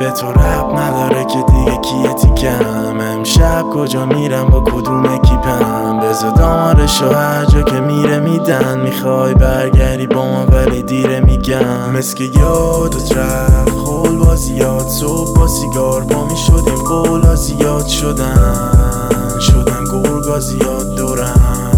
به تو رب نداره که دیگه کیه تیکم. امشب کجا میرم با کدوم اکیپم؟ بذار دامارشو هر جا که میره میدن. میخوای برگردی با ما ولی دیره میگم. مثل که یادت رفت خول بازیات. صبح با سیگار با می شدیم قولا زیاد شدن گرگا زیاد دورم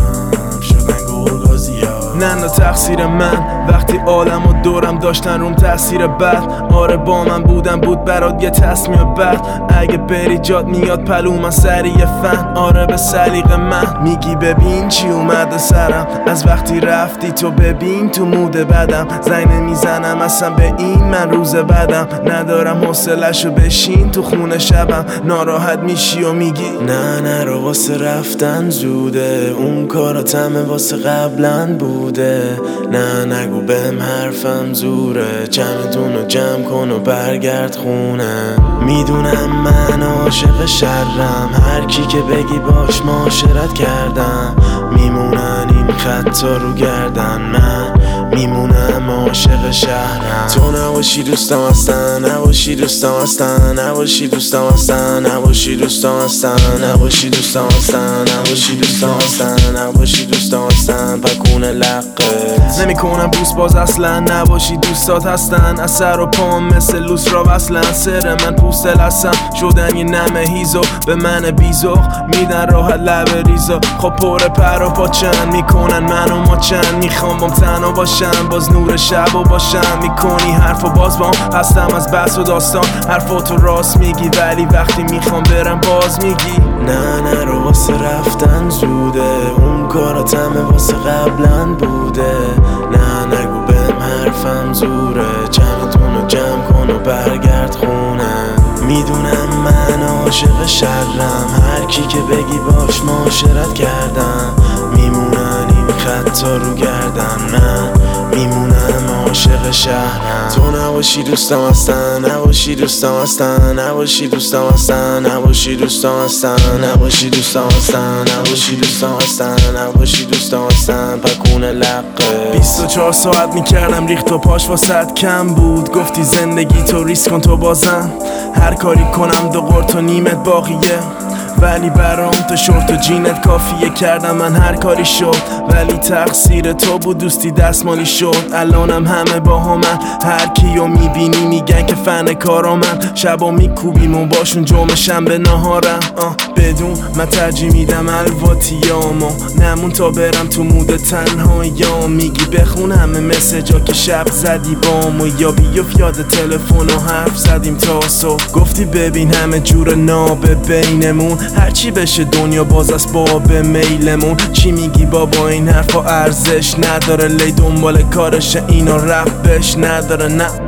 شدن گرگا زیاد. نه تقصیر من وقتی عالم و دورم داشتن روم تأثیر بد. آره با من بود برات یه تصمیم بد. اگه بری جات میاد پلو من سریع فن. آره به سلیقه من میگی ببین چی اومده سرم. از وقتی رفتی تو ببین تو موده بدم. زنگ نمیزنم اصلا به این من روز بدم. ندارم حوصله‌شو بشین تو خونه شبم. ناراحت میشی و میگی نه رو واسه رفتن زوده. اون کاراتمه واسه قبلن بوده. نه نگو بهم حرفم زوره. جمعتونو جمع کن و برگرد خونه. میدونم من عاشق شرم. هر کی که بگی باش معاشرت کردم. میمونن این خطا رو گردن. من میمونم عاشق شهرم. تو نباشی دوستم اصلا نباشی دوستم اصلا نباشی دوستم اصلا نباشی دوستم اصلا نباشی دوستم اصلا نباشی دوستم اصلا نباشی دوستم اصلا پکونه لقت نمیکنم بوس باز اصلا. نباشی دوستات هستن. از سر و پام مثل لوس را وصلن. سر من پوست لسم شدن یه نمه هیزو. به من بیزوخ میدن راحت لب ریزا. خب پر پر و پاچن میکنن منو ماچن. میخوام بام تنها باشم باز نور شب و باشم. میکنی حرف و باز بام هستم از بحث و داستان. حرفاتو راست میگی ولی وقتی میخوام برم باز میگی نه رو واسه رفتن زوده. اون کاراتمه واسه قبلن بوده. نه نگو بهم حرفم زوره. جمعتونو جمع کن و برگرد خونه. میدونم من عاشق شرم. هر کی که بگی باش معاشرت کردم. میمونن این خطا رو گردن. من میمونم عاشق شهرم. تو نباشی دوستم اصلا نباشی دوستم اصلا نباشی دوستم اصلا نباشی دوستم اصلا نباشی دوستم اصلا نباشی دوستم اصلا نباشی دوستم اصلا پکونه لقه. 24 ساعت میکردم ریخت و پاش واسط کم بود. گفتی زندگی تو ریسک کن تو بازم. هر کاری کنم دو قرط و نیمت باقیه. ولی برام تو شورت و جینت کافیه. کردم من هر کاری شد ولی تقصیر تو بود. دوستی دستمالی شد. الانم همه با همن. هر کیو میبینی میگن که فن کارا من. شبا میکوبیم و باشون جمعه شنبه نهارم. بدون من ترجیح میدم الواتیامو. نمون تا برم تو مود تنهاییام. میگی بخون همه مسیجا که شب زدی بامو. یا بیفت یاد تلفن و حرف زدیم تا صبح. گفتی ببین همه جور نابه بینمون. هرچی بشه دنیا باز از باب میلمون. چی میگی بابا این حرفا ارزش نداره. لی دنبال کارشه اینا ربش نداره.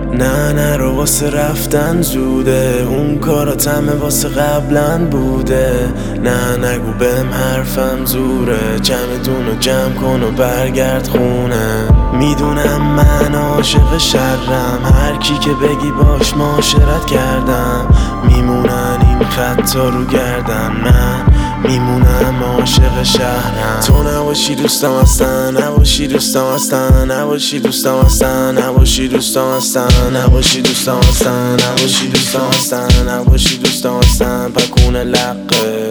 نه رو واسه رفتن زوده. اون کاراتمه واسه قبلن بوده. نه نگو بهم حرفم زوره. جمعتونو جمع کن و برگرد خونه. میدونم من عاشق شرم. هر کی که بگی باش معاشرت کردم. میمونن این خطا رو گردن. من میمونم عاشق شهرم. تو نباشی دوستم اصلا نباشی دوستم اصلا نباشی دوستم اصلا نباشی دوستم اصلا نباشی دوستم اصلا نباشی دوستم اصلا نباشی دوستم اصلا پکونه لقه.